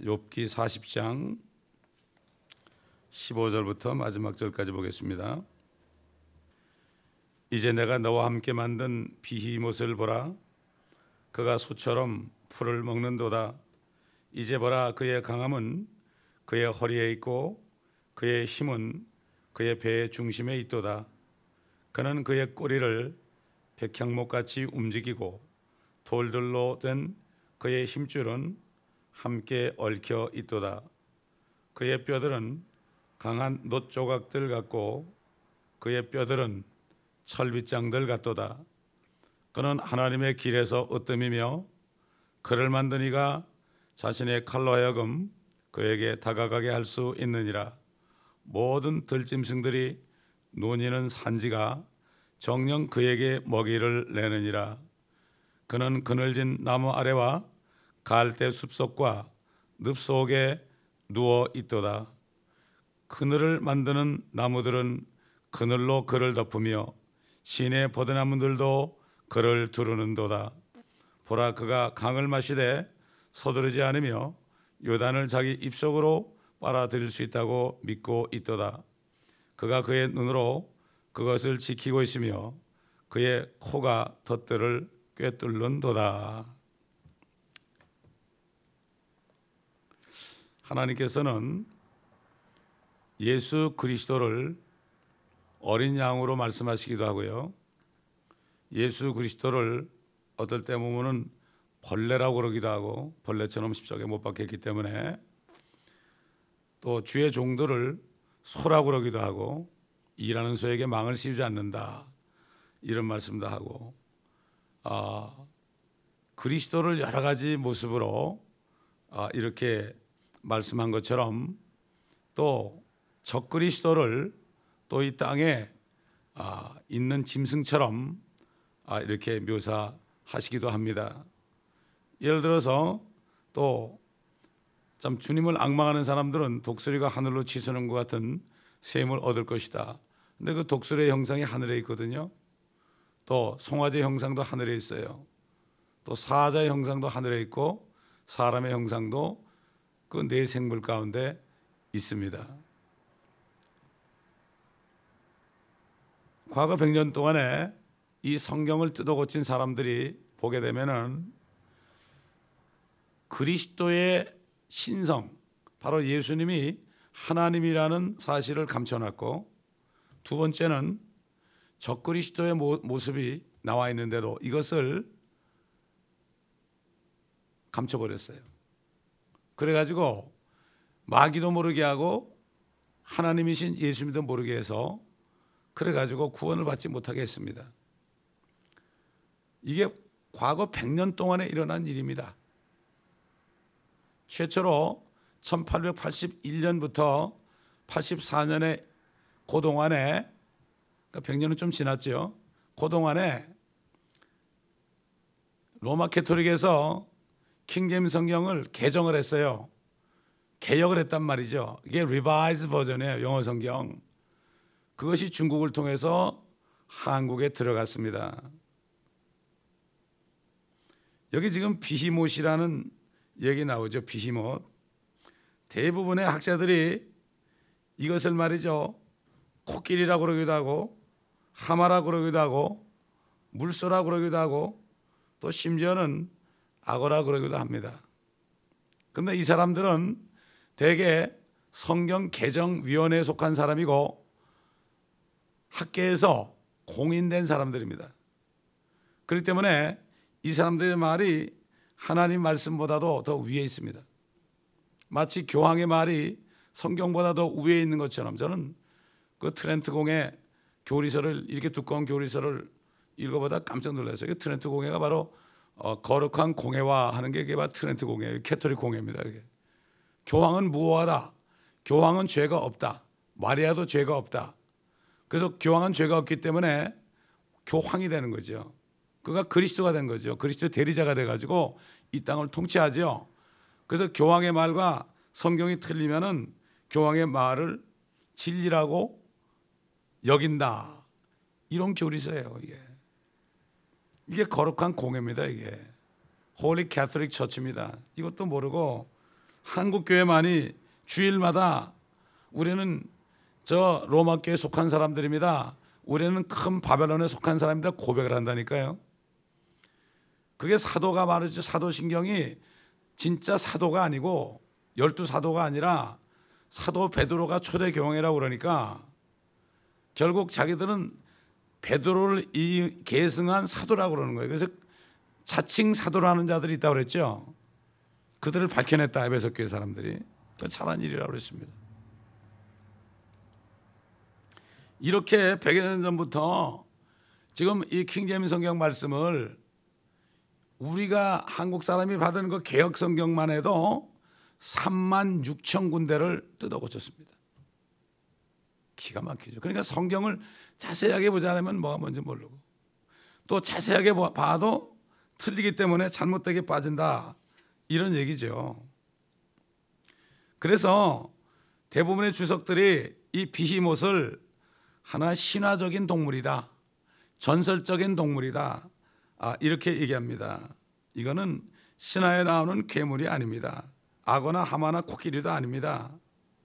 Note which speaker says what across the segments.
Speaker 1: 욥기 40장 15절부터 마지막 절까지 보겠습니다. 이제 내가 너와 함께 만든 비히못을 보라. 그가 소처럼 풀을 먹는도다. 이제 보라, 그의 강함은 그의 허리에 있고 그의 힘은 그의 배의 중심에 있도다. 그는 그의 꼬리를 백향목같이 움직이고 돌들로 된 그의 힘줄은 함께 얽혀 있도다. 그의 뼈들은 강한 놋조각들 같고 그의 뼈들은 철빗장들 같도다. 그는 하나님의 길에서 으뜸이며 그를 만든 이가 자신의 칼로 하여금 그에게 다가가게 할 수 있느니라. 모든 들짐승들이 논이는 산지가 정녕 그에게 먹이를 내느니라. 그는 그늘진 나무 아래와 갈대 숲속과 늪 속에 누워 있도다. 그늘을 만드는 나무들은 그늘로 그를 덮으며 시내 포도나무들도 그를 두르는도다. 보라, 그가 강을 마시되 서두르지 않으며 요단을 자기 입속으로 빨아들일 수 있다고 믿고 있도다. 그가 그의 눈으로 그것을 지키고 있으며 그의 코가 덫들을 꿰뚫는도다. 하나님께서는 예수 그리스도를 어린 양으로 말씀하시기도 하고요, 예수 그리스도를 어떨 때 보면은 벌레라고 그러기도 하고, 벌레처럼 십자가에 못 박혔기 때문에 또 주의 종들을 소라고 그러기도 하고, 일하는 소에게 망을 씌우지 않는다, 이런 말씀도 하고, 그리스도를 여러 가지 모습으로 이렇게 말씀한 것처럼 또 적그리스도를 또 이 땅에 있는 짐승처럼 이렇게 묘사하시기도 합니다. 예를 들어서 또 참 주님을 앙망하는 사람들은 독수리가 하늘로 치솟는 것 같은 셈을 얻을 것이다. 근데 그 독수리의 형상이 하늘에 있거든요. 또 송아지 형상도 하늘에 있어요. 또 사자의 형상도 하늘에 있고 사람의 형상도 그 네 생물 가운데 있습니다. 과거 100년 동안에 이 성경을 뜯어 고친 사람들이 보게 되면은 그리스도의 신성, 바로 예수님이 하나님이라는 사실을 감춰놨고, 두 번째는 적그리스도의 모습이 나와 있는데도 이것을 감춰버렸어요. 그래가지고 마귀도 모르게 하고 하나님이신 예수님도 모르게 해서 그래가지고 구원을 받지 못하게 했습니다. 이게 과거 100년 동안에 일어난 일입니다. 최초로 1881년부터 84년에 그동안에, 그러니까 100년은 좀 지났죠. 그동안에 로마 캐토릭에서 킹제임스 성경을 개정을 했어요. 개역을 했단 말이죠. 이게 리바이즈 버전이에요, 영어 성경. 그것이 중국을 통해서 한국에 들어갔습니다. 여기 지금 비히못이라는 얘기 나오죠. 비히못. 대부분의 학자들이 이것을 말이죠, 코끼리라고 그러기도 하고 하마라고 그러기도 하고 물소라고 그러기도 하고 또 심지어는 악어라고 그러기도 합니다. 그런데 이 사람들은 대개 성경 개정위원회에 속한 사람이고 학계에서 공인된 사람들입니다. 그렇기 때문에 이 사람들의 말이 하나님 말씀보다도 더 위에 있습니다. 마치 교황의 말이 성경보다도 위에 있는 것처럼, 저는 그 트렌트 공회 교리서를, 이렇게 두꺼운 교리서를 읽어보다 깜짝 놀랐어요. 그 트렌트 공회가 바로 거룩한 공회화 하는 게, 이게 바로 트렌트 공회, 캐토릭 공회입니다. 이게. 교황은 무고하다, 교황은 죄가 없다, 마리아도 죄가 없다. 그래서 교황은 죄가 없기 때문에 교황이 되는 거죠. 그가 그리스도가 된 거죠. 그리스도 대리자가 돼가지고 이 땅을 통치하죠. 그래서 교황의 말과 성경이 틀리면은 교황의 말을 진리라고 여긴다, 이런 교리서예요. 이게 거룩한 공회입니다. 이게 홀리 캐토릭 처치입니다. 이것도 모르고 한국 교회만이 주일마다 우리는 저 로마 교회에 속한 사람들입니다, 우리는 큰 바벨론에 속한 사람입니다 고백을 한다니까요. 그게 사도가 말이죠. 사도신경이 진짜 사도가 아니고 12사도가 아니라 사도 베드로가 초대 교황이라고 그러니까 결국 자기들은 베드로를 계승한 사도라고 그러는 거예요. 그래서 자칭 사도라는 자들이 있다고 그랬죠. 그들을 밝혀냈다 에베소 교회 사람들이. 잘한 일이라고 그랬습니다. 이렇게 100여 년 전부터 지금 이 킹제임스 성경 말씀을 우리가 한국 사람이 받은 그 개혁 성경만 해도 3만 6천 군데를 뜯어 고쳤습니다. 기가 막히죠. 그러니까 성경을 자세하게 보지 않으면 뭐가 뭔지 모르고 또 자세하게 봐도 틀리기 때문에 잘못되게 빠진다, 이런 얘기죠. 그래서 대부분의 주석들이 이 비히못을 하나 신화적인 동물이다, 전설적인 동물이다, 이렇게 얘기합니다. 이거는 신화에 나오는 괴물이 아닙니다. 악어나 하마나 코끼리도 아닙니다.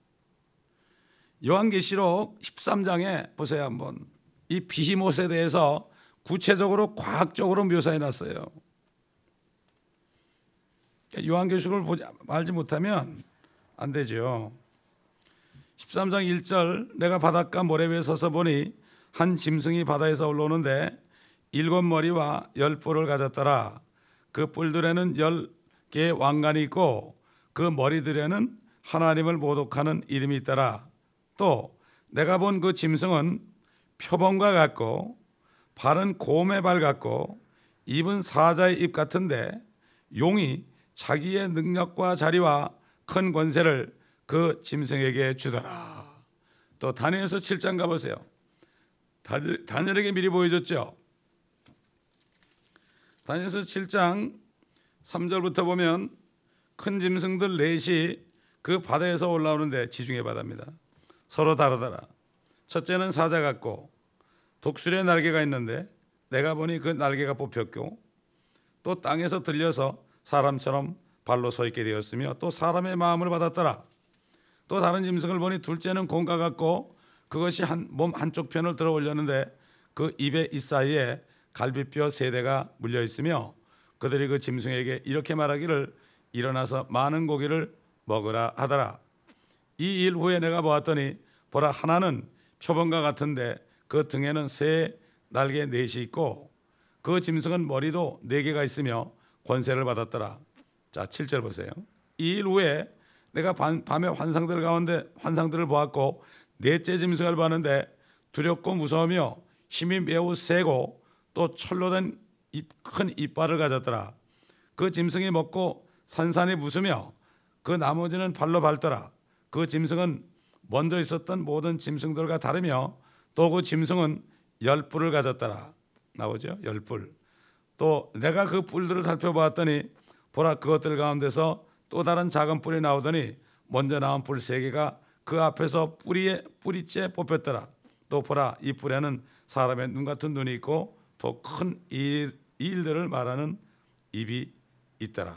Speaker 1: 요한계시록 13장에 보세요. 한번 이 비히못에 대해서 구체적으로 과학적으로 묘사해 놨어요. 요한계시록을 알지 못하면 안 되죠. 13장 1절, 내가 바닷가 모래 위에 서서 보니 한 짐승이 바다에서 올라오는데 7머리와 10뿔을 가졌더라. 그 뿔들에는 10개의 왕관이 있고 그 머리들에는 하나님을 모독하는 이름이 있더라. 또 내가 본 그 짐승은 표범과 같고 발은 곰의 발 같고 입은 사자의 입 같은데 용이 자기의 능력과 자리와 큰 권세를 그 짐승에게 주더라. 또 다니엘서 7장 가보세요. 다니엘에게 미리 보여줬죠. 다니엘서 7장 3절부터 보면 큰 짐승들 넷이 그 바다에서 올라오는데, 지중해 바다입니다. 서로 다르더라. 첫째는 사자 같고 독수리의 날개가 있는데 내가 보니 그 날개가 뽑혔고 또 땅에서 들려서 사람처럼 발로 서 있게 되었으며 또 사람의 마음을 받았더라. 또 다른 짐승을 보니 둘째는 곰과 같고 그것이 몸 한쪽 편을 들어 올렸는데 그 입의 이 사이에 갈비뼈 3대가 물려 있으며 그들이 그 짐승에게 이렇게 말하기를 일어나서 많은 고기를 먹으라 하더라. 이 일 후에 내가 보았더니 보라, 하나는 표범과 같은데 그 등에는 새 날개 4이 있고 그 짐승은 머리도 4개가 있으며 권세를 받았더라. 자, 7절 보세요. 이 일 후에 내가 밤에 환상들 가운데 환상들을 보았고 넷째 짐승을 봤는데 두렵고 무서우며 힘이 매우 세고 또 철로 된 큰 이빨을 가졌더라. 그 짐승이 먹고 산산이 부수며 그 나머지는 발로 밟더라. 그 짐승은 먼저 있었던 모든 짐승들과 다르며 또 그 짐승은 10뿔을 가졌더라. 나오죠? 10뿔. 또 내가 그 뿔들을 살펴보았더니 보라, 그것들 가운데서 또 다른 작은 뿔이 나오더니 먼저 나온 뿔 3개가 그 앞에서 뿌리째 뽑혔더라. 또 보라, 이 뿔에는 사람의 눈 같은 눈이 있고 더 큰 일들을 말하는 입이 있더라.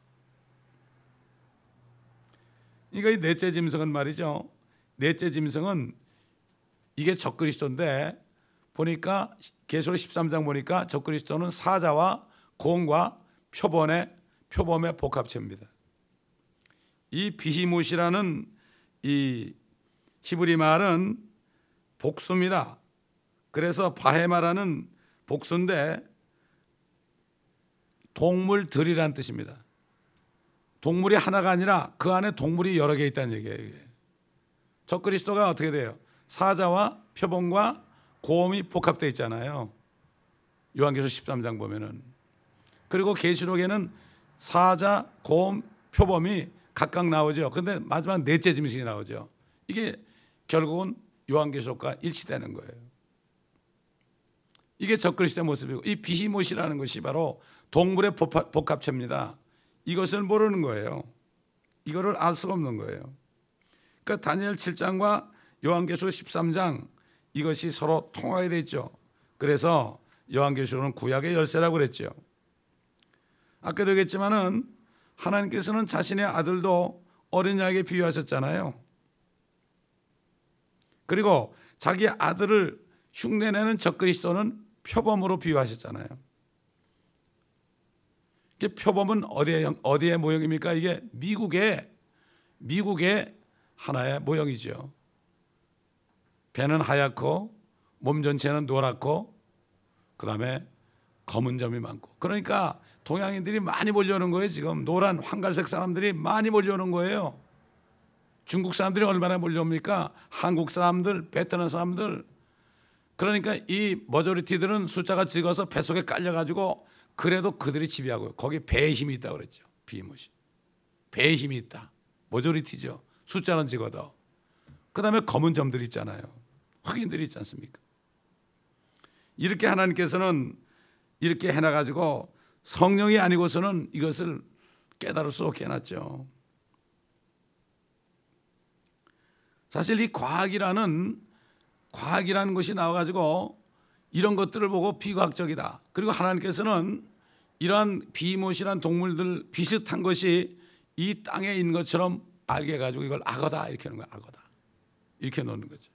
Speaker 1: 그러니까 이 넷째 짐승은 말이죠. 넷째 짐승은 이게 적그리스도인데 보니까 계시록 13장 보니까 적그리스도는 사자와 곰과 표범의 복합체입니다. 이 비히못이라는 이 히브리 말은 복수입니다. 그래서 바헤마라는 복수인데 동물들이란 뜻입니다. 동물이 하나가 아니라 그 안에 동물이 여러 개 있다는 얘기예요. 이게. 적그리스도가 어떻게 돼요? 사자와 표범과 곰이 복합되어 있잖아요. 요한계시록 13장 보면은. 그리고 계시록에는 사자, 곰, 표범이 각각 나오죠. 근데 마지막 넷째 짐승이 나오죠. 이게 결국은 요한계시록과 일치되는 거예요. 이게 적그리스도의 모습이고, 이 비히못이라는 것이 바로 동물의 복합체입니다. 이것을 모르는 거예요. 이거를 알 수가 없는 거예요. 그러니까 다니엘 7장과 요한계시록 13장 이것이 서로 통하게 돼 있죠. 그래서 요한계시록은 구약의 열쇠라고 그랬죠. 아까도 얘기했지만은 하나님께서는 자신의 아들도 어린 양에게 비유하셨잖아요. 그리고 자기 아들을 흉내내는 적그리스도는 표범으로 비유하셨잖아요. 이게 표범은 어디의 모형입니까? 이게 미국의 하나의 모형이죠. 배는 하얗고 몸 전체는 노랗고 그다음에 검은 점이 많고, 그러니까 동양인들이 많이 몰려오는 거예요. 지금 노란 황갈색 사람들이 많이 몰려오는 거예요. 중국 사람들이 얼마나 몰려옵니까? 한국 사람들, 베트남 사람들. 그러니까 이 머저리티들은 숫자가 적어서 뱃속에 깔려가지고 그래도 그들이 지배하고요. 거기 배의 힘이 있다고 그랬죠. 비무시. 배의 힘이 있다. 머저리티죠. 숫자는 적어도. 그 다음에 검은 점들이 있잖아요. 흑인들이 있지 않습니까? 이렇게 하나님께서는 이렇게 해놔가지고 성령이 아니고서는 이것을 깨달을 수 없게 해놨죠. 사실 이 과학이라는 것이 나와가지고 이런 것들을 보고 비과학적이다. 그리고 하나님께서는 이러한 비못이란 동물들 비슷한 것이 이 땅에 있는 것처럼 알게 해가지고 이걸 악어다 이렇게 하는 거야. 악어다 이렇게 놓는 거죠.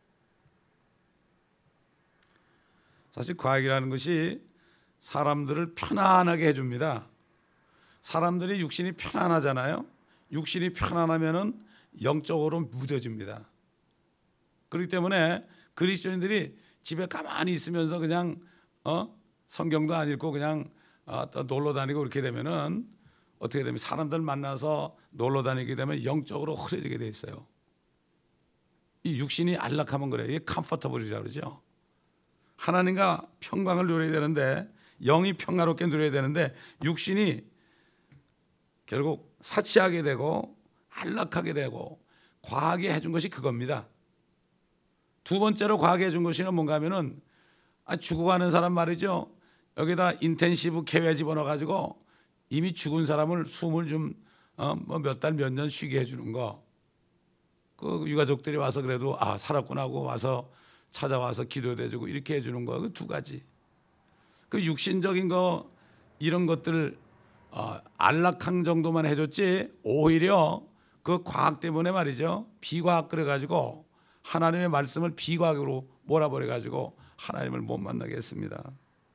Speaker 1: 사실 과학이라는 것이 사람들을 편안하게 해줍니다. 사람들이 육신이 편안하잖아요. 육신이 편안하면은 영적으로 무뎌집니다. 그렇기 때문에 그리스도인들이 집에 가만히 있으면서 그냥 성경도 안 읽고 그냥 또 놀러 다니고 그렇게 되면은 어떻게 되면 사람들 만나서 놀러 다니게 되면 영적으로 흐려지게 돼 있어요. 이 육신이 안락하면 그래요. 이게 컴포터블이라고 그러죠. 하나님과 평강을 누려야 되는데, 영이 평화롭게 누려야 되는데 육신이 결국 사치하게 되고 안락하게 되고, 과학이 해준 것이 그겁니다. 두 번째로 과학이 해준 것이 뭔가 하면은 죽어가는 사람 말이죠. 여기다 인텐시브 케어에 집어넣어가지고 이미 죽은 사람을 숨을 좀 몇 달 몇 년 쉬게 해주는 거. 그 유가족들이 와서 그래도 살았구나 하고 와서 찾아와서 기도도 해주고 이렇게 해주는 거. 그 두 가지. 그 육신적인 거 이런 것들 안락한 정도만 해줬지, 오히려 그 과학 때문에 말이죠. 비과학 그래가지고 하나님의 말씀을 비과학으로 몰아버려가지고 하나님을 못 만나게 했습니다.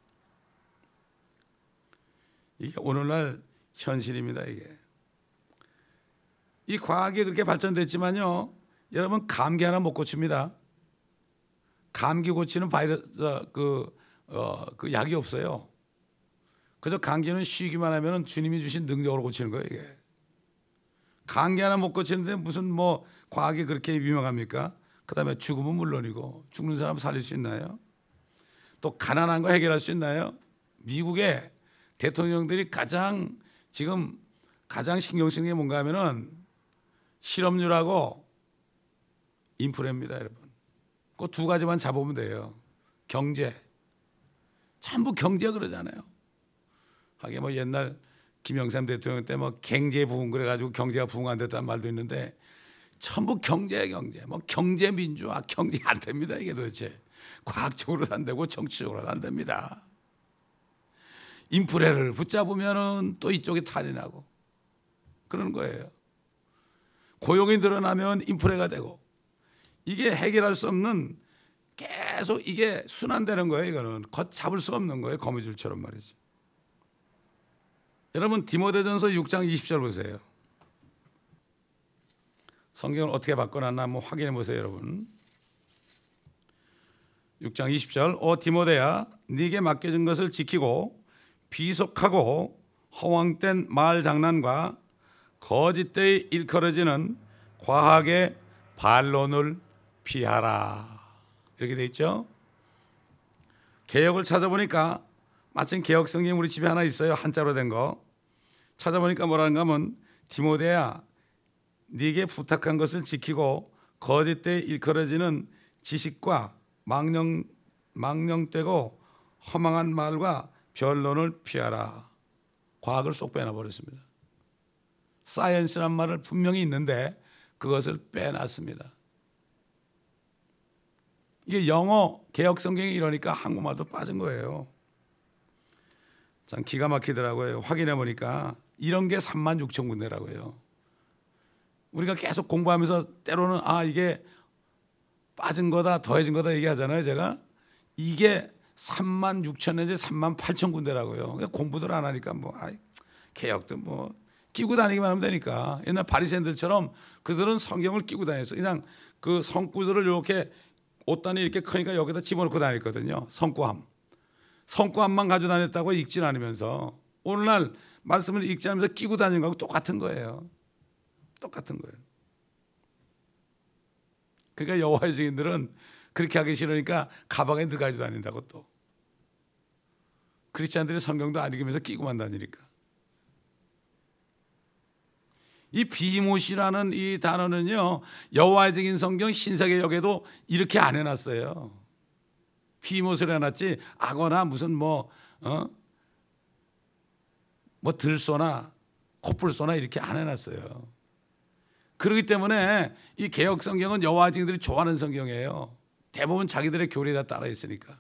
Speaker 1: 이게 오늘날 현실입니다. 이게 이 과학이 그렇게 발전됐지만요, 여러분 감기 하나 못 고칩니다. 감기 고치는 그 약이 없어요. 그저 감기는 쉬기만 하면 주님이 주신 능력으로 고치는 거예요. 이게 감기 하나 못 고치는데 무슨 과학이 그렇게 유명합니까? 그다음에 죽음은 물론이고 죽는 사람 살릴 수 있나요? 또 가난한 거 해결할 수 있나요? 미국의 대통령들이 지금 가장 신경 쓰는 게 뭔가 하면은 실업률하고 인플레입니다, 여러분. 그 두 가지만 잡으면 돼요. 경제. 전부 경제 그러잖아요. 하긴 옛날 김영삼 대통령 때 경제 부흥 그래가지고 경제가 부흥 안 됐다는 말도 있는데 전부 경제. 경제 민주화, 경제 안 됩니다. 이게 도대체 과학적으로도 안 되고 정치적으로도 안 됩니다. 인플레를 붙잡으면은 또 이쪽이 탈이 나고 그런 거예요. 고용이 늘어나면 인플레가 되고, 이게 해결할 수 없는, 계속 이게 순환되는 거예요. 이거는 걷잡을 수 없는 거예요. 거미줄처럼 말이죠. 여러분 디모데전서 6장 20절 보세요. 성경을 어떻게 바꿔놨나 한번 확인해 보세요, 여러분. 6장 20절. 오 디모데야, 네게 맡겨진 것을 지키고 비속하고 허황된 말 장난과 거짓되이 일컬어지는 과학의 반론을 피하라. 이렇게 돼 있죠. 개역을 찾아보니까, 마침 개역 성경 우리 집에 하나 있어요. 한자로 된 거. 찾아보니까 뭐라는가 하면, 디모데야, 네게 부탁한 것을 지키고 거짓되이 일컬어지는 지식과 망령되고 허망한 말과 변론을 피하라. 과학을 쏙 빼놔버렸습니다. 사이언스란 말을 분명히 있는데 그것을 빼놨습니다. 이게 영어 개역 성경이 이러니까 한국말도 빠진 거예요. 참 기가 막히더라고요. 확인해 보니까 이런 게 36,000군데라고요. 우리가 계속 공부하면서 때로는 이게 빠진 거다 더해진 거다 얘기하잖아요. 제가 이게 3만 6천 내지 3만 8천 군데라고요. 공부들 안 하니까 개혁도 끼고 다니기만 하면 되니까. 옛날 바리새인들처럼 그들은 성경을 끼고 다녔어. 그냥 그 성구들을 이렇게 옷단이 이렇게 크니까 여기다 집어넣고 다녔거든요. 성구함만 가지고 다녔다고 읽진 않으면서 오늘날 말씀을 읽지 않으면서 끼고 다니는 거하고 똑같은 거예요. 똑같은 거예요. 그러니까 여호와의 증인들은 그렇게 하기 싫으니까 가방에 넣어가지고 다닌다고. 또 크리스찬들이 성경도 안 읽으면서 끼고만 다니니까. 이 비못이라는 이 단어는요, 여호와의 증인 성경 신사개역에도 이렇게 안 해놨어요. 비못을 해놨지 악어나 무슨 들소나 코뿔소나 이렇게 안 해놨어요. 그렇기 때문에 이 개역 성경은 여호와의 증인들이 좋아하는 성경이에요. 대부분 자기들의 교리에 다 따라 있으니까.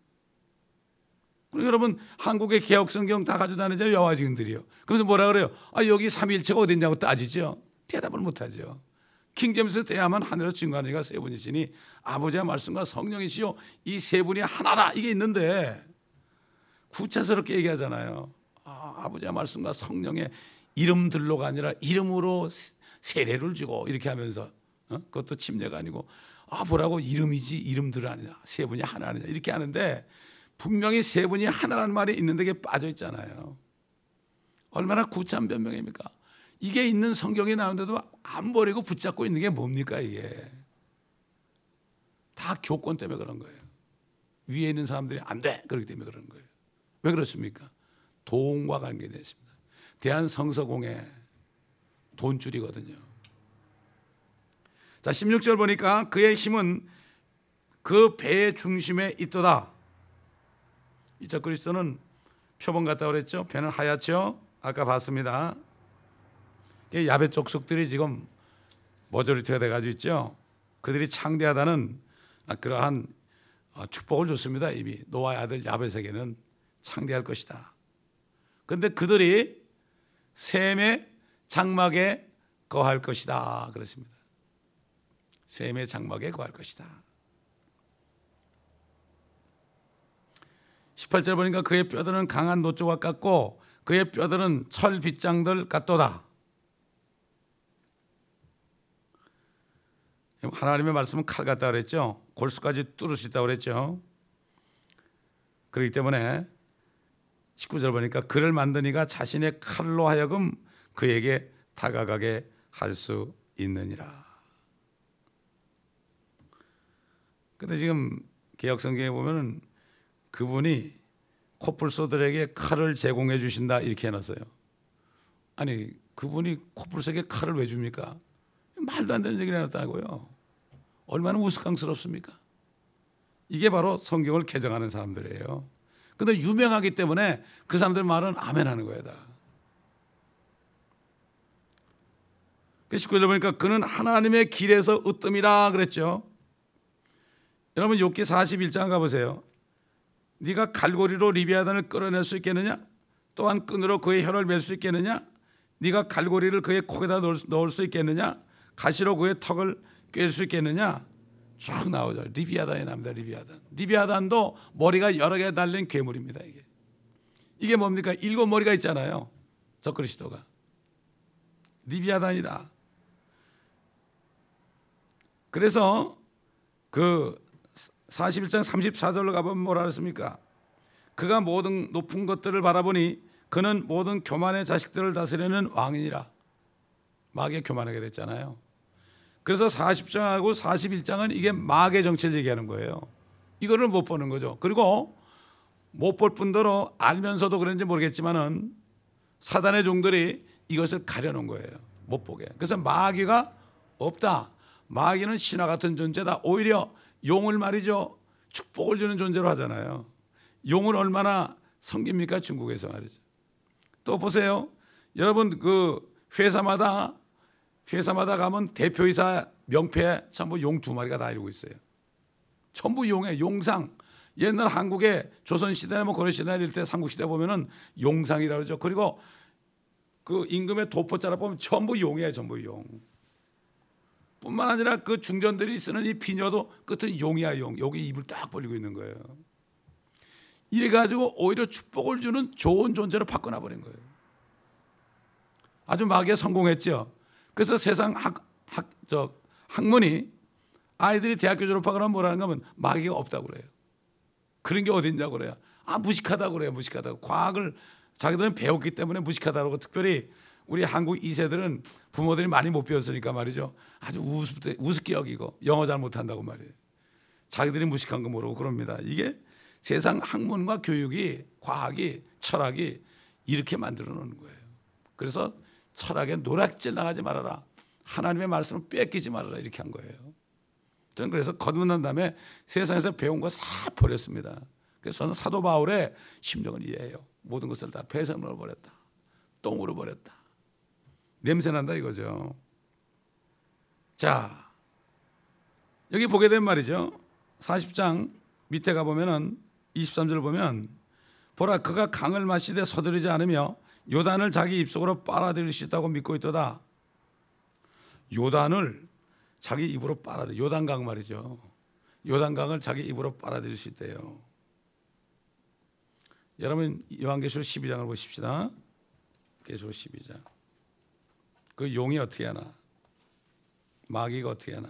Speaker 1: 그리고 여러분 한국의 개역 성경 다 가지고 다니잖아요. 여호와의 증인들이요. 그래서 뭐라 그래요? 여기 삼위일체가 어디 있냐고 따지죠. 대답을 못하죠. 킹제임스 대야만 하늘에서 증거하는 이가 세 분이시니 아버지의 말씀과 성령이시요 이 세 분이 하나다 이게 있는데 구체스럽게 얘기하잖아요. 아버지의 말씀과 성령의 이름들로가 아니라 이름으로 세례를 주고 이렇게 하면서 그것도 침례가 아니고 뭐라고 이름이지 이름들 아니냐 세 분이 하나 아니냐 이렇게 하는데 분명히 세 분이 하나라는 말이 있는데 그게 빠져 있잖아요. 얼마나 구차한 변명입니까? 이게 있는 성경에 나오는데도 안 버리고 붙잡고 있는 게 뭡니까? 이게 다 교권 때문에 그런 거예요. 위에 있는 사람들이 안 돼 그렇기 때문에 그런 거예요. 왜 그렇습니까? 돈과 관계되어 있습니다. 대한성서공회 돈줄이거든요. 자 16절 보니까 그의 힘은 그 배의 중심에 있도다. 이적 그리스도는 표범 같다고 그랬죠. 배는 하얗죠. 아까 봤습니다. 야벳 족속들이 지금 머저리티가 돼가지고 있죠. 그들이 창대하다는 그러한 축복을 줬습니다. 이미 노아의 아들 야벳에게는 창대할 것이다. 그런데 그들이 셈의 장막에 거할 것이다 그렇습니다. 셈의 장막에 거할 것이다. 18절 보니까 그의 뼈들은 강한 노조각 같고 그의 뼈들은 철 빗장들 같도다. 하나님의 말씀은 칼 같다 그랬죠. 골수까지 뚫을 수 있다고 그랬죠. 그렇기 때문에 19절 보니까 그를 만든 이가 자신의 칼로 하여금 그에게 다가가게 할 수 있느니라. 근데 지금 개역성경에 보면은 그분이 코뿔소들에게 칼을 제공해 주신다 이렇게 해놨어요. 아니 그분이 코뿔소에게 칼을 왜 줍니까? 말도 안 되는 얘기를 해놨다고요. 얼마나 우스꽝스럽습니까? 이게 바로 성경을 개정하는 사람들이에요. 근데 유명하기 때문에 그 사람들 말은 아멘 하는 거예요. 다. 19절 보니까 그는 하나님의 길에서 으뜸이라 그랬죠. 여러분 욥기 41장 가보세요. 네가 갈고리로 리비아단을 끌어낼 수 있겠느냐? 또한 끈으로 그의 혀를 맬 수 있겠느냐? 네가 갈고리를 그의 코에다 넣을 수 있겠느냐? 가시로 그의 턱을 꿰을 수 있겠느냐? 쭉 나오죠. 리비아단이 나옵니다. 리비아단도 머리가 여러 개 달린 괴물입니다. 이게 뭡니까? 7머리가 있잖아요. 적그리스도가 리비아단이다. 그래서 그 41장 34절로 가보면 뭐라 그랬습니까? 그가 모든 높은 것들을 바라보니 그는 모든 교만의 자식들을 다스리는 왕이니라. 마귀에 교만하게 됐잖아요. 그래서 40장하고 41장은 이게 마귀의 정체를 얘기하는 거예요. 이거를 못 보는 거죠. 그리고 못 볼 뿐더러 알면서도 그런지 모르겠지만은 사단의 종들이 이것을 가려놓은 거예요. 못 보게. 그래서 마귀가 없다. 마귀는 신화 같은 존재다. 오히려 용을 말이죠. 축복을 주는 존재로 하잖아요. 용을 얼마나 섬깁니까? 중국에서 말이죠. 또 보세요. 여러분 그 회사마다 가면 대표이사 명패에 전부 용 2마리가 다 이루고 있어요. 전부 용에 용상. 옛날 한국의 조선시대나 고려시대 이럴 때 삼국시대 보면은 용상이라고 그러죠. 그리고 그 임금의 도포자락 보면 전부 용이에요. 전부 용. 뿐만 아니라 그 중전들이 쓰는 이 비녀도 끝은 용이야, 용. 여기 입을 딱 벌리고 있는 거예요. 이래 가지고 오히려 축복을 주는 좋은 존재로 바꿔놔 버린 거예요. 아주 마귀에 성공했죠. 그래서 세상 학문이 아이들이 대학교 졸업하거나 뭐라는 거면 마귀가 없다고 그래요. 그런 게 어디 있냐고 그래요. 무식하다고 그래요. 무식하다고. 과학을 자기들은 배웠기 때문에 무식하다고. 특별히 우리 한국 2세들은 부모들이 많이 못 배웠으니까 말이죠. 아주 우습게 여기고 영어 잘 못한다고 말이에요. 자기들이 무식한 거 모르고 그럽니다. 이게 세상 학문과 교육이, 과학이, 철학이 이렇게 만들어 놓는 거예요. 그래서 철학에 노략질 나가지 말아라. 하나님의 말씀을 뺏기지 말아라. 이렇게 한 거예요. 저는 그래서 거듭난 다음에 세상에서 배운 거 다 버렸습니다. 그래서 저는 사도 바울의 심정을 이해해요. 모든 것을 다 배설물로 버렸다. 똥으로 버렸다. 냄새난다 이거죠. 자, 여기 보게 되면 말이죠. 40장 밑에 가보면은 23절 보면 보라 그가 강을 마시되 서두르지 않으며 요단을 자기 입속으로 빨아들일 수 있다고 믿고 있도다. 요단을 자기 입으로 빨아들여. 요단강 말이죠. 요단강을 자기 입으로 빨아들일 수 있대요. 여러분 요한계시록 12장을 보십시다. 계시록 12장. 그 용이 어떻게 하나? 마귀가 어떻게 하나?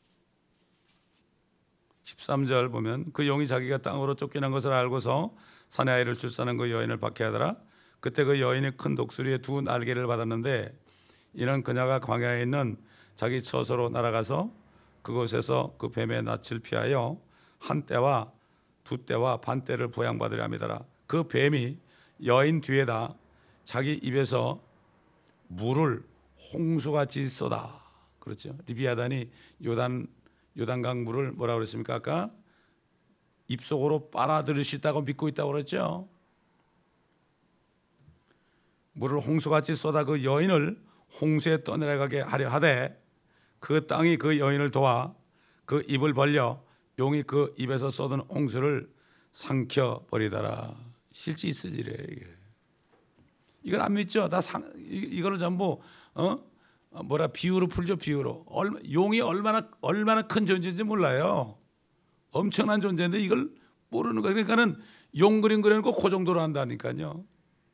Speaker 1: 13절 보면 그 용이 자기가 땅으로 쫓기는 것을 알고서 사내 아이를 출산한 그 여인을 박해하더라. 그때 그 여인이 큰 독수리의 두 날개를 받았는데 이는 그녀가 광야에 있는 자기 처소로 날아가서 그곳에서 그 뱀의 낯을 피하여 한 떼와 두 떼와 반 떼를 부양받으려 함이더라. 그 뱀이 여인 뒤에다 자기 입에서 물을 홍수같이 쏟아. 그렇죠. 리비아단이 요단강 물을 뭐라고 그랬습니까? 아까 입속으로 빨아들일 수 있다고 믿고 있다고 그랬죠. 물을 홍수같이 쏟아 그 여인을 홍수에 떠내려가게 하려 하되 그 땅이 그 여인을 도와 그 입을 벌려 용이 그 입에서 쏟은 홍수를 삼켜 버리더라. 실제 있을 일이에요. 이게. 이걸 안 믿죠? 이거를 전부 비유로 풀죠. 비유로. 용이 얼마나 큰 존재인지 몰라요. 엄청난 존재인데 이걸 모르는 거예요. 그러니까는 용 그림 그려놓고 그 정도로 한다니까요.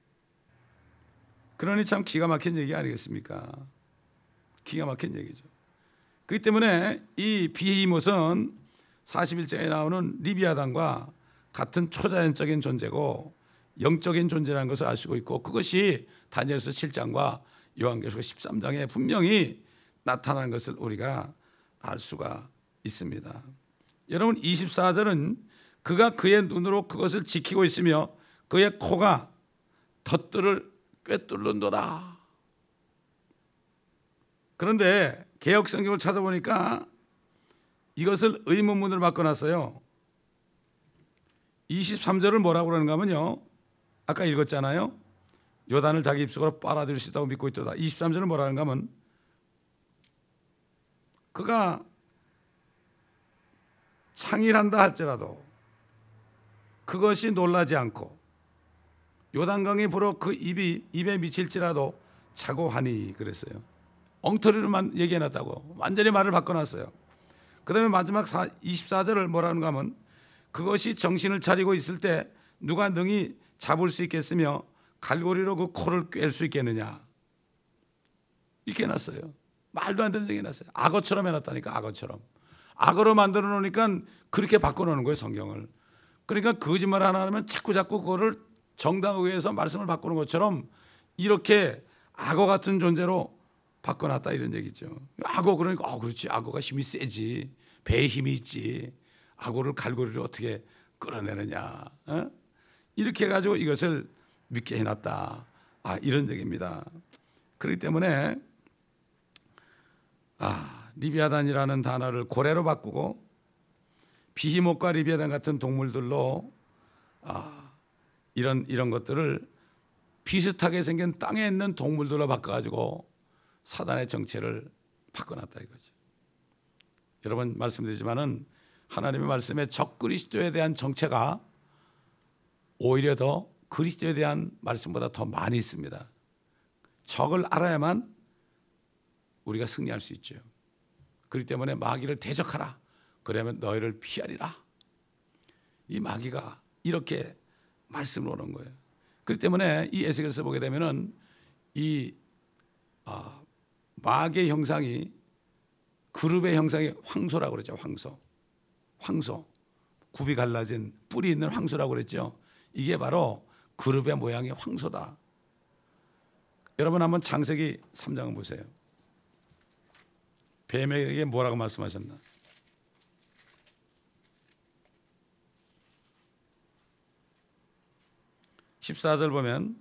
Speaker 1: 그러니 참 기가 막힌 얘기 아니겠습니까? 기가 막힌 얘기죠. 그렇기 때문에 이 비히못은 41장에 나오는 리비아단과 같은 초자연적인 존재고 영적인 존재라는 것을 알 수 있고 그것이 다니엘서 7장과 요한계시록 13장에 분명히 나타나는 것을 우리가 알 수가 있습니다. 여러분 24절은 그가 그의 눈으로 그것을 지키고 있으며 그의 코가 덧들을 꿰뚫는도다. 그런데 개역 성경을 찾아보니까 이것을 의문문으로 바꿔놨어요. 23절을 뭐라고 그러는가 하면요. 아까 읽었잖아요. 요단을 자기 입속으로 빨아들일 수 있다고 믿고 있도다. 23절은 뭐라는가 하면 그가 창일한다 할지라도 그것이 놀라지 않고 요단강이 불어 그 입에 미칠지라도 자고하니 그랬어요. 엉터리로만 얘기해놨다고 완전히 말을 바꿔놨어요. 그 다음에 마지막 24절을 뭐라는가 하면 그것이 정신을 차리고 있을 때 누가 능히 잡을 수 있겠으며 갈고리로 그 코를 꿰 수 있겠느냐 이렇게 해놨어요. 말도 안 되는 얘기 해놨어요. 악어처럼 해놨다니까. 악어로 만들어 놓으니까 그렇게 바꿔놓는 거예요. 성경을. 그러니까 거짓말 하나 하면 자꾸 그거를 정당하기 위해서 말씀을 바꾸는 것처럼 이렇게 악어 같은 존재로 바꿔놨다 이런 얘기죠. 악어 그러니까 그렇지. 악어가 힘이 세지. 배에 힘이 있지. 악어를 갈고리를 어떻게 끌어내느냐. 이렇게 해가지고 이것을 믿게 해놨다. 이런 얘기입니다. 그렇기 때문에 리비아단이라는 단어를 고래로 바꾸고 비히못과 리비아단 같은 동물들로 이런 것들을 비슷하게 생긴 땅에 있는 동물들로 바꿔가지고 사단의 정체를 바꿔놨다 이거죠. 여러분 말씀드리지만은 하나님의 말씀에 적 그리스도에 대한 정체가 오히려 더 그리스도에 대한 말씀보다 더 많이 있습니다. 적을 알아야만 우리가 승리할 수 있죠. 그렇기 때문에 마귀를 대적하라. 그러면 너희를 피하리라. 이 마귀가 이렇게 말씀을 오는 거예요. 그렇기 때문에 이 에스겔서 보게 되면은 이 마귀의 형상이, 그룹의 형상이 황소라고 그러죠. 황소, 굽이 갈라진 뿔이 있는 황소라고 그랬죠. 이게 바로 그룹의 모양이 황소다. 여러분 한번 창세기 3장을 보세요. 뱀에게 뭐라고 말씀하셨나? 14절 보면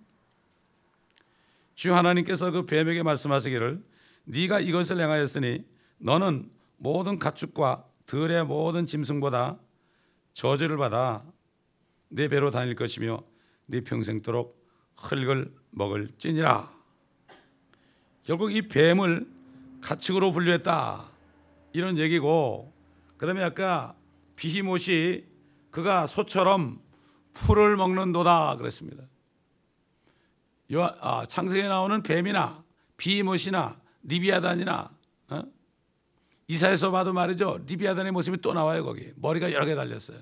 Speaker 1: 주 하나님께서 그 뱀에게 말씀하시기를 네가 이것을 행하였으니 너는 모든 가축과 들의 모든 짐승보다 저주를 받아 네 배로 다닐 것이며 네 평생도록 흙을 먹을지니라. 결국 이 뱀을 가축으로 분류했다 이런 얘기고, 그 다음에 아까 비히못이 그가 소처럼 풀을 먹는도다 그랬습니다. 창세기에 나오는 뱀이나 비히못이나 리비아단이나 이사야서 봐도 말이죠. 리비아단의 모습이 또 나와요. 거기 머리가 여러 개 달렸어요.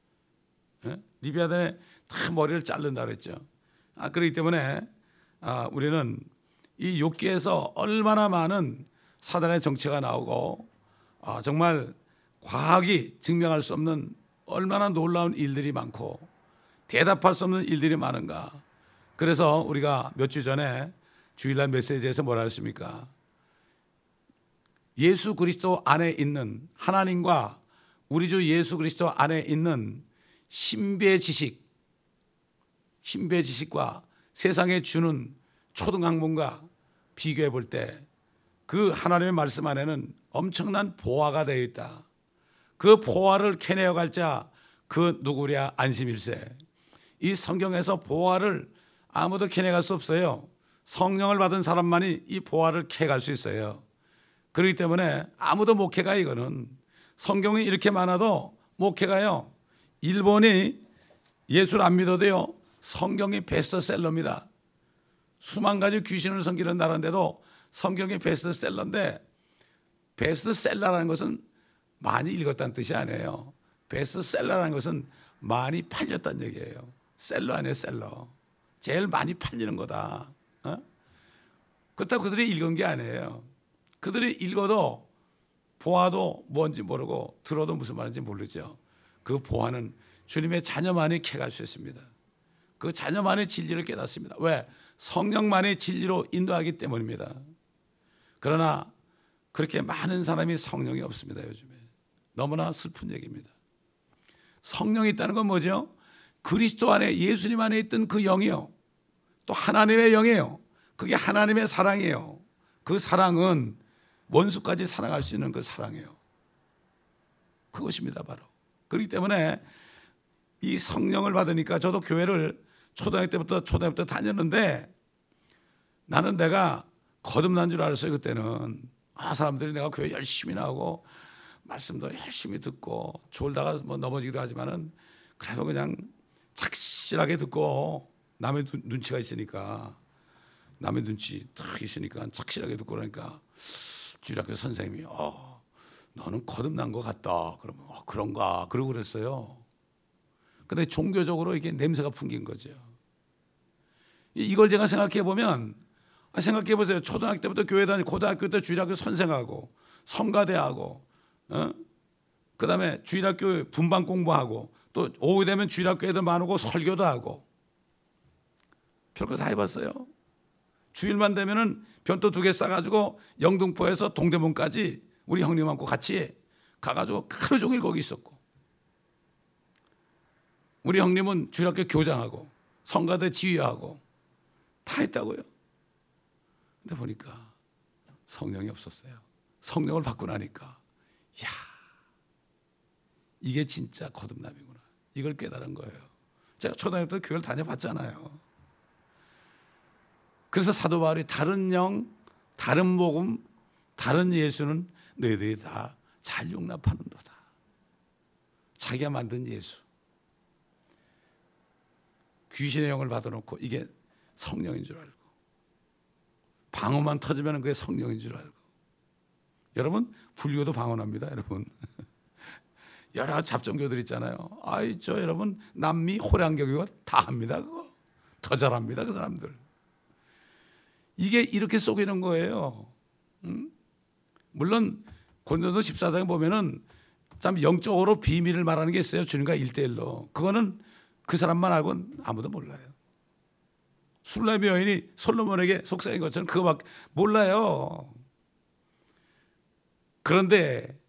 Speaker 1: 리비아단의 다 머리를 자른다 그랬죠. 그렇기 때문에 우리는 이 욥기에서 얼마나 많은 사단의 정체가 나오고 정말 과학이 증명할 수 없는 얼마나 놀라운 일들이 많고 대답할 수 없는 일들이 많은가. 그래서 우리가 몇 주 전에 주일날 메시지에서 뭐라 했습니까? 예수 그리스도 안에 있는 하나님과 우리 주 예수 그리스도 안에 있는 신비의 지식과 세상에 주는 초등학문과 비교해 볼 때 그 하나님의 말씀 안에는 엄청난 보화가 되어 있다. 그 보화를 캐내어 갈 자 그 누구랴 안심일세. 이 성경에서 보화를 아무도 캐내갈 수 없어요. 성령을 받은 사람만이 이 보화를 캐갈 수 있어요. 그렇기 때문에 아무도 못 캐가. 이거는 성경이 이렇게 많아도 못 캐가요. 일본이 예수를 안 믿어도요 성경이 베스트셀러입니다. 수만 가지 귀신을 섬기는 나라인데도 성경이 베스트셀러인데, 베스트셀러라는 것은 많이 읽었다는 뜻이 아니에요. 베스트셀러라는 것은 많이 팔렸다는 얘기예요. 셀러 아니에요. 셀러. 제일 많이 팔리는 거다. 그렇다고 그들이 읽은 게 아니에요. 그들이 읽어도 보아도 뭔지 모르고 들어도 무슨 말인지 모르죠. 그 보아는 주님의 자녀만이 캐갈 수 있습니다. 그 자녀만의 진리를 깨닫습니다. 왜? 성령만의 진리로 인도하기 때문입니다. 그러나 그렇게 많은 사람이 성령이 없습니다. 요즘에 너무나 슬픈 얘기입니다. 성령이 있다는 건 뭐죠? 그리스도 안에, 예수님 안에 있던 그 영이요, 또 하나님의 영이에요. 그게 하나님의 사랑이에요. 그 사랑은 원수까지 사랑할 수 있는 그 사랑이에요. 그것입니다 바로. 그렇기 때문에 이 성령을 받으니까, 저도 교회를 초등학교 때부터 다녔는데 나는 내가 거듭난 줄 알았어요. 그때는 사람들이 내가 교회 열심히 나오고 말씀도 열심히 듣고 졸다가 뭐 넘어지기도 하지만은 그래도 그냥 착실하게 듣고, 남의 눈치가 있으니까, 남의 눈치 딱 있으니까 착실하게 듣고, 그러니까 주일학교 선생님이 너는 거듭난 것 같다. 그러면 그런가 그러고 그랬어요. 근데 종교적으로 이게 냄새가 풍긴 거죠. 이걸 제가 생각해 보면, 생각해 보세요. 초등학교 때부터 교회 다니고 고등학교 때 주일학교 선생하고 성가대하고 그다음에 주일학교 분반 공부하고 또 오후 되면 주일학교 애들 많고 설교도 하고 별거 다 해봤어요. 주일만 되면은 변도 2개 싸가지고 영등포에서 동대문까지 우리 형님하고 같이 가가지고 하루 종일 거기 있었고, 우리 형님은 주일학교 교장하고 성가대 지휘하고 다 했다고요. 근데 보니까 성령이 없었어요. 성령을 받고 나니까, 야, 이게 진짜 거듭남이구나. 이걸 깨달은 거예요. 제가 초등학교 때 교회를 다녀봤잖아요. 그래서 사도 바울이 다른 영, 다른 복음, 다른 예수는 너희들이 다 잘 용납하는도다. 자기가 만든 예수, 귀신의 영을 받아놓고 이게 성령인 줄 알고, 방언만 터지면 그게 성령인 줄 알고. 여러분 불교도 방언합니다, 여러분. 여러 잡종교들 있잖아요. 여러분 남미 호랑교교가 다 합니다. 그거 더 잘합니다, 그 사람들. 이게 이렇게 속이는 거예요. 물론 고린도서 14장에 보면은 참 영적으로 비밀을 말하는 게 있어요. 주님과 1대1로. 그거는 그 사람만 알고는 아무도 몰라요. 술람의 여인이 솔로몬에게 속삭인 것처럼 그거밖에 몰라요. 그런데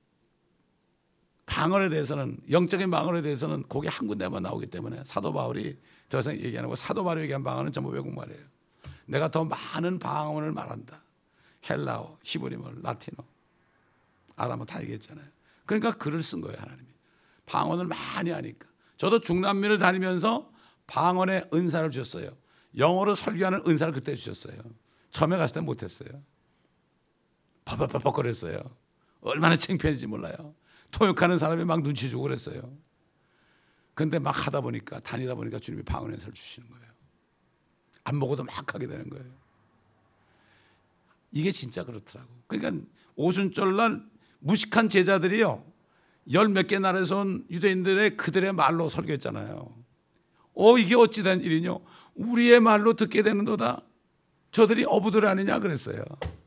Speaker 1: 방언에 대해서는, 영적인 방언에 대해서는 거기 한 군데만 나오기 때문에 사도 바울이 더 이상 얘기 안 하고, 사도 바울이 얘기한 방언은 전부 외국말이에요. 내가 더 많은 방언을 말한다. 헬라어, 히브리말, 라틴어, 아람어 다 얘기했잖아요. 그러니까 글을 쓴 거예요, 하나님이. 방언을 많이 하니까. 저도 중남미를 다니면서 방언의 은사를 주셨어요. 영어로 설교하는 은사를 그때 주셨어요. 처음에 갔을 때 못했어요. 버벅버벅거렸어요. 얼마나 창피했는지 몰라요. 토역하는 사람이 막 눈치 주고 그랬어요. 그런데 막 하다 보니까, 다니다 보니까 주님이 방언 은사를 주시는 거예요. 안 먹어도 막 하게 되는 거예요. 이게 진짜 그렇더라고. 그러니까 오순절날 무식한 제자들이요, 10몇 개 나라에서 온 유대인들의 그들의 말로 설교했잖아요. 이게 어찌된 일이뇨? 우리의 말로 듣게 되는도다. 저들이 어부들 아니냐 그랬어요.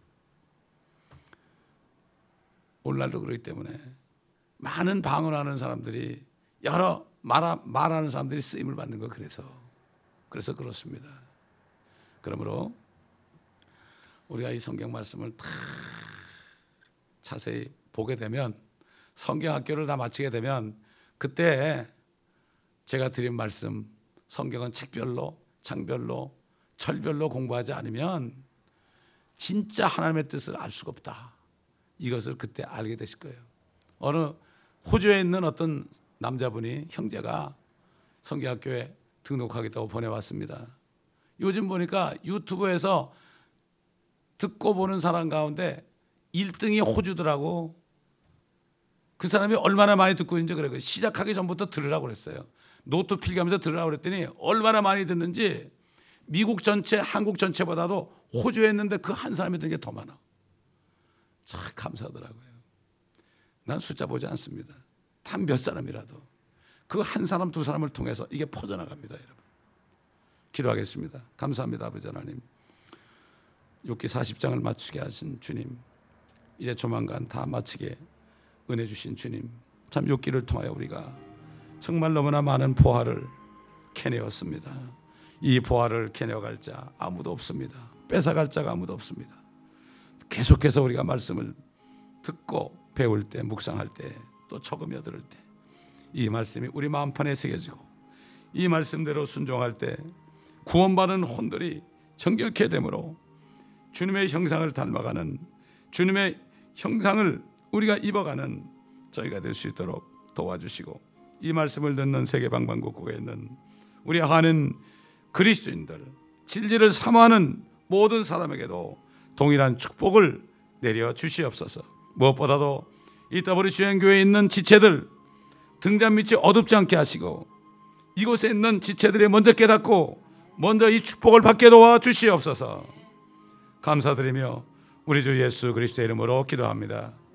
Speaker 1: 오늘날도 그렇기 때문에 많은 방언하는 사람들이, 여러 말하는 사람들이 쓰임을 받는 거, 그래서 그렇습니다. 그러므로 우리가 이 성경 말씀을 다 자세히 보게 되면, 성경학교를 다 마치게 되면, 그때 제가 드린 말씀, 성경은 책별로, 장별로, 철별로 공부하지 않으면 진짜 하나님의 뜻을 알 수가 없다. 이것을 그때 알게 되실 거예요. 어느 호주에 있는 어떤 남자분이, 형제가 성경학교에 등록하겠다고 보내왔습니다. 요즘 보니까 유튜브에서 듣고 보는 사람 가운데 1등이 호주더라고. 그 사람이 얼마나 많이 듣고 있는지 그래요. 시작하기 전부터 들으라고 그랬어요. 노트 필기하면서 들으라고 그랬더니 얼마나 많이 듣는지 미국 전체, 한국 전체보다도 호주에 있는데 그 한 사람이 듣는 게 더 많아. 참 감사하더라고요. 난 숫자 보지 않습니다. 단 몇 사람이라도 그 한 사람, 두 사람을 통해서 이게 퍼져나갑니다, 여러분. 기도하겠습니다. 감사합니다, 아버지 하나님. 욥기 40장을 마치게 하신 주님, 이제 조만간 다 마치게 은혜 주신 주님, 참 욥기를 통하여 우리가 정말 너무나 많은 보화를 캐내었습니다. 이 보화를 캐내어갈 자 아무도 없습니다. 뺏어갈 자가 아무도 없습니다. 계속해서 우리가 말씀을 듣고 배울 때, 묵상할 때, 또 처금여 들을 때 이 말씀이 우리 마음판에 새겨지고, 이 말씀대로 순종할 때 구원받은 혼들이 정결케 되므로 주님의 형상을 닮아가는, 주님의 형상을 우리가 입어가는 저희가 될 수 있도록 도와주시고, 이 말씀을 듣는 세계 방방곡곡에 있는 우리 하는 그리스도인들, 진리를 사모하는 모든 사람에게도 동일한 축복을 내려 주시옵소서. 무엇보다도 이 더블유 주행교회에 있는 지체들, 등잔 밑이 어둡지 않게 하시고, 이곳에 있는 지체들이 먼저 깨닫고 먼저 이 축복을 받게 도와 주시옵소서. 감사드리며 우리 주 예수 그리스도의 이름으로 기도합니다.